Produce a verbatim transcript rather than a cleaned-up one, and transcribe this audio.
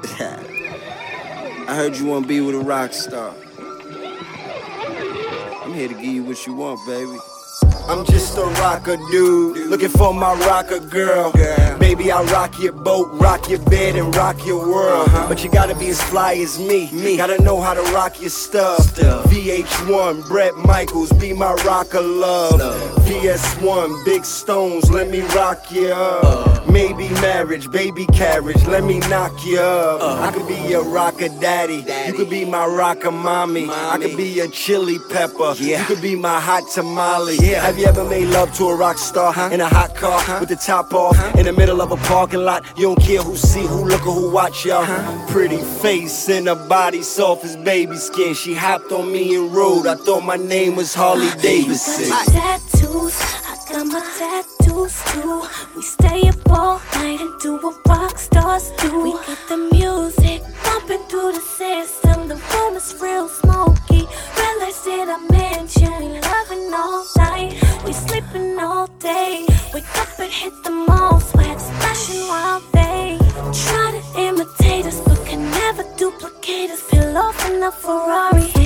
I heard you wanna be with a rock star. I'm here to give you what you want, baby. I'm just a rocker dude, looking for my rocker girl. Baby, I rock your boat, rock your bed, and rock your world. But you gotta be as fly as me, gotta know how to rock your stuff. V H one, Bret Michaels, be my rocker love. V S one, Big Stones, let me rock you up. Maybe marriage, baby carriage, let me knock you up. I could be your rocker daddy, you could be my rocker mommy. I could be your chili pepper, you could be my hot tamale. Have you ever made love to a rock star huh? in a hot car huh? with the top off huh? in the middle of a parking lot? You don't care who see, who look, or who watch y'all. Huh? Pretty face and a body soft as baby skin. She hopped on me and rode. I thought my name was Harley Davidson. You got my tattoos, I got my tattoos too. We stay up all night and do what rock stars do. We got the music bumping through the system. The room is real smoky. Realize it I mentioned. We loving all night. We sleeping all day. Wake up and hit the mall. Sweat splashing while they try to imitate us, but can never duplicate us. Peel off in a Ferrari.